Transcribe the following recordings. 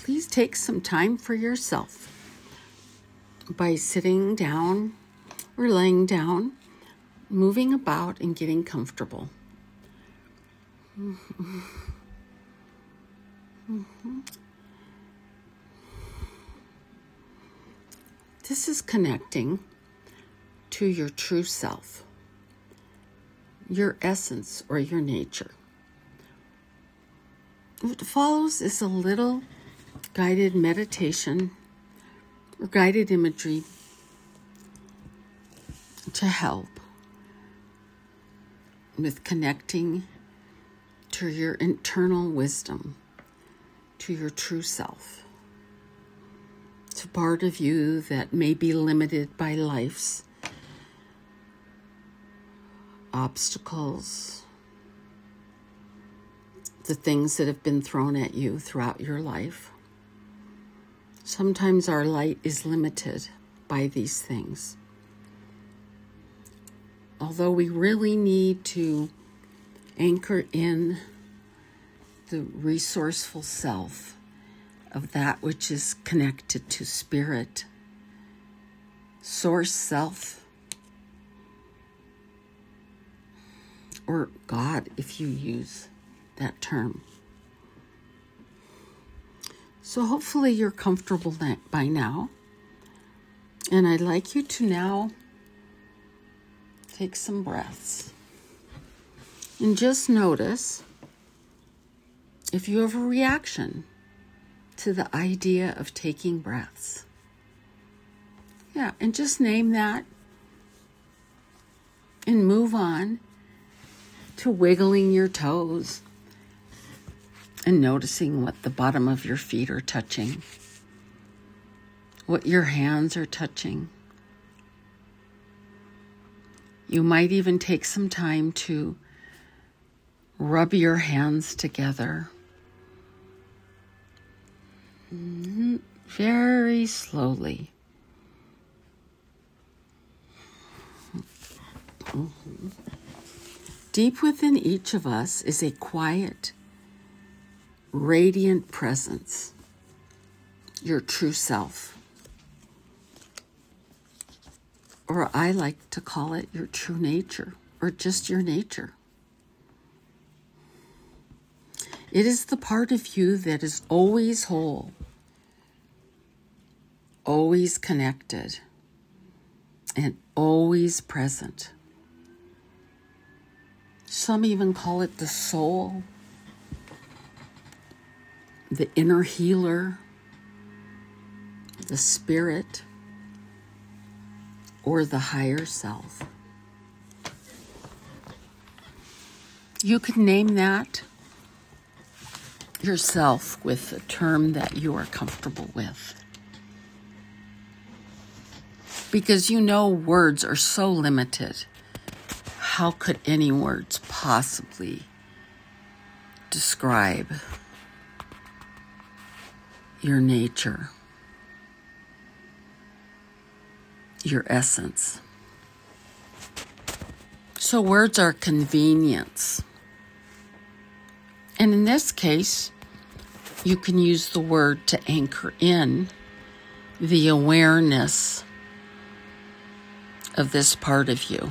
please take some time for yourself by sitting down or laying down, moving about and getting comfortable. This is connecting to your true self, your essence or your nature. What follows is a little guided meditation or guided imagery to help with connecting to your internal wisdom, to your true self. It's a part of you that may be limited by life's obstacles, the things that have been thrown at you throughout your life. Sometimes our light is limited by these things. Although we really need to anchor in the resourceful self of that which is connected to spirit, source self, or God, if you use that term. So hopefully you're comfortable by now. And I'd like you to now take some breaths. And just notice if you have a reaction to the idea of taking breaths. Yeah, and just name that and move on to wiggling your toes and noticing what the bottom of your feet are touching, what your hands are touching. You might even take some time to rub your hands together. Very slowly. Deep within each of us is a quiet, radiant presence, your true self. Or I like to call it your true nature, or just your nature. It is the part of you that is always whole, always connected, and always present. Some even call it the soul, the inner healer, the spirit, or the higher self. You could name that yourself with a term that you are comfortable with. Because you know words are so limited. How could any words possibly describe your nature, your essence? So words are convenience. And in this case, you can use the word to anchor in the awareness of this part of you.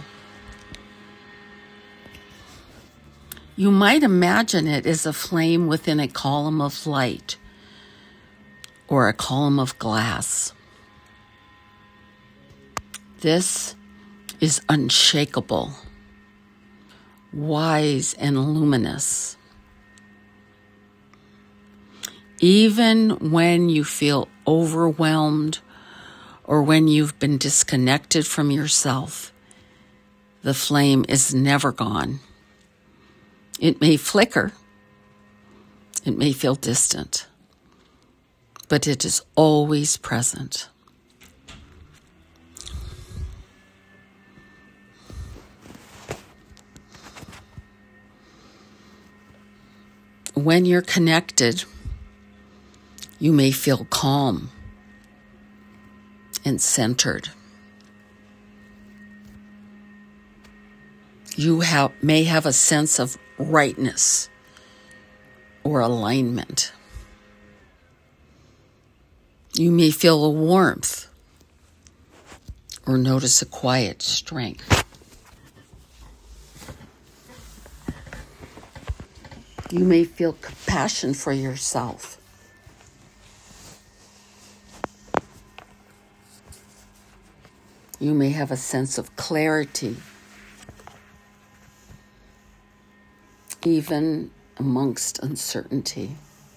You might imagine it as a flame within a column of light or a column of glass. This is unshakable, wise, and luminous. Even when you feel overwhelmed or when you've been disconnected from yourself, the flame is never gone. It may flicker, it may feel distant, but it is always present. When you're connected, you may feel calm and centered. You may have a sense of rightness or alignment. You may feel a warmth or notice a quiet strength. You may feel compassion for yourself. You may have a sense of clarity, even amongst uncertainty.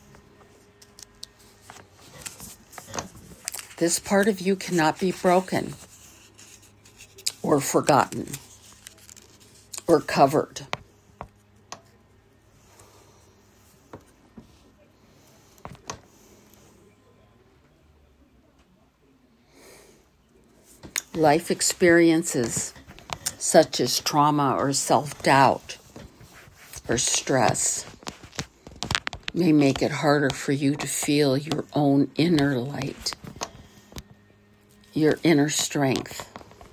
This part of you cannot be broken or forgotten or covered. Life experiences such as trauma or self-doubt or stress may make it harder for you to feel your own inner light, your inner strength.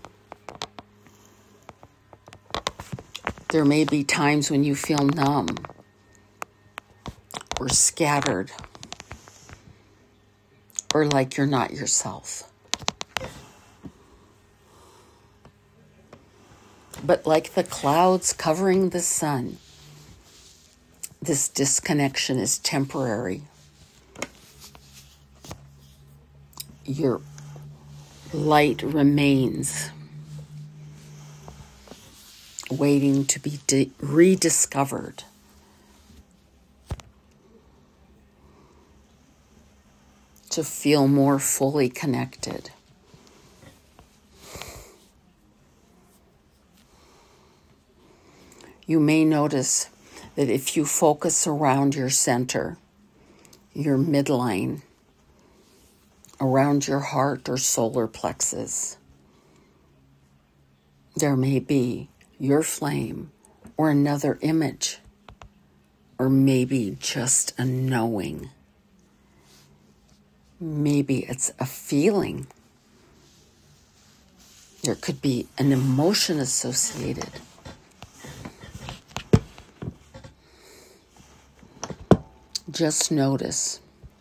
There may be times when you feel numb or scattered or like you're not yourself. But like the clouds covering the sun, this disconnection is temporary. Your light remains, waiting to be rediscovered. To feel more fully connected. You may notice that if you focus around your center, your midline, around your heart or solar plexus, there may be your flame or another image, or maybe just a knowing. Maybe it's a feeling. There could be an emotion associated. Just notice.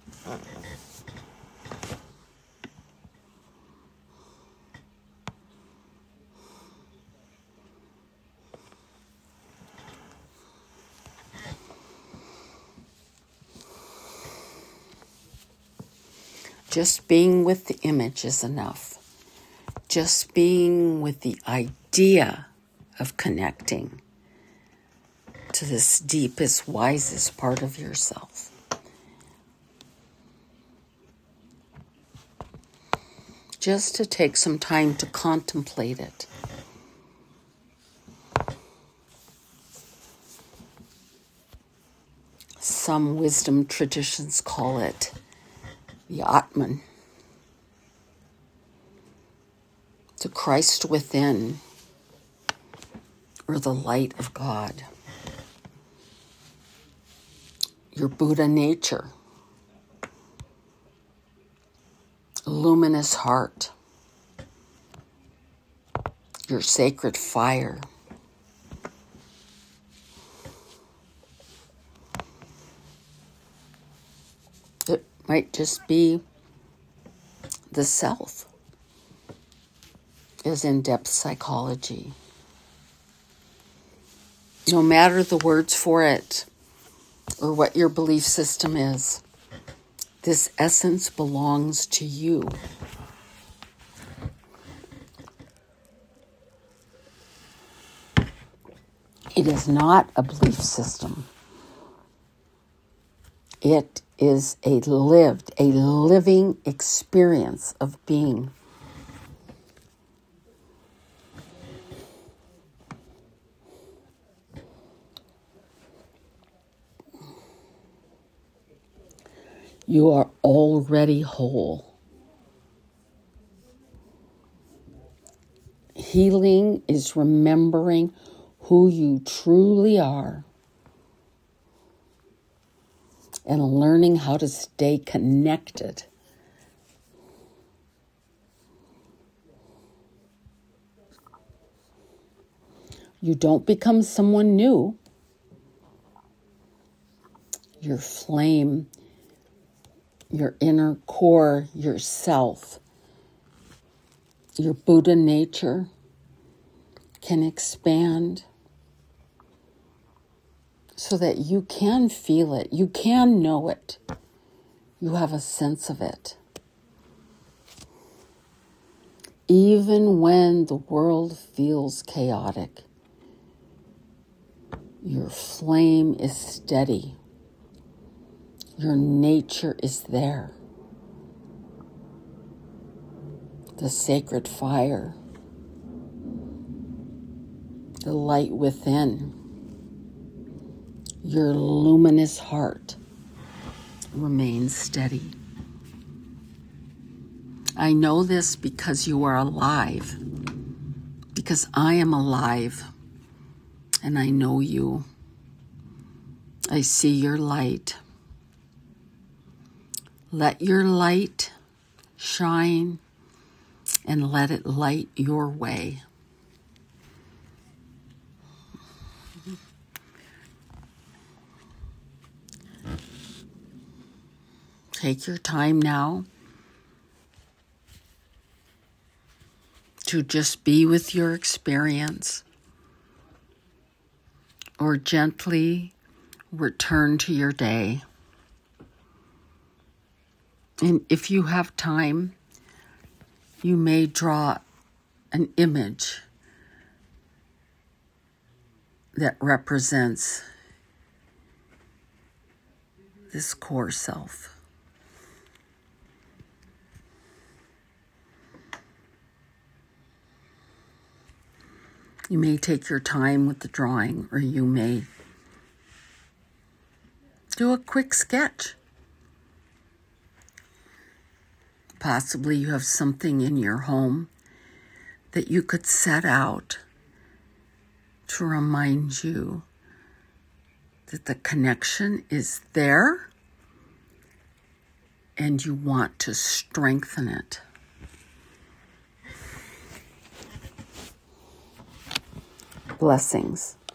Just being with the image is enough. Just being with the idea of connecting to this deepest, wisest part of yourself. Just to take some time to contemplate it. Some wisdom traditions call it the Atman, the Christ within, or the light of God. Your Buddha nature, luminous heart, your sacred fire. It might just be the self, as in-depth psychology. No matter the words for it, or what your belief system is, this essence belongs to you. It is not a belief system. It is a living experience of being. You are already whole. Healing is remembering who you truly are and learning how to stay connected. You don't become someone new. Your flame your inner core, yourself, your Buddha nature can expand so that you can feel it, you can know it, you have a sense of it. Even when the world feels chaotic, your flame is steady. Your nature is there. The sacred fire, the light within, your luminous heart remains steady. I know this because you are alive, because I am alive, and I know you. I see your light. Let your light shine and let it light your way. Take your time now to just be with your experience, or gently return to your day. And if you have time, you may draw an image that represents this core self. You may take your time with the drawing, or you may do a quick sketch. Possibly you have something in your home that you could set out to remind you that the connection is there and you want to strengthen it. Blessings.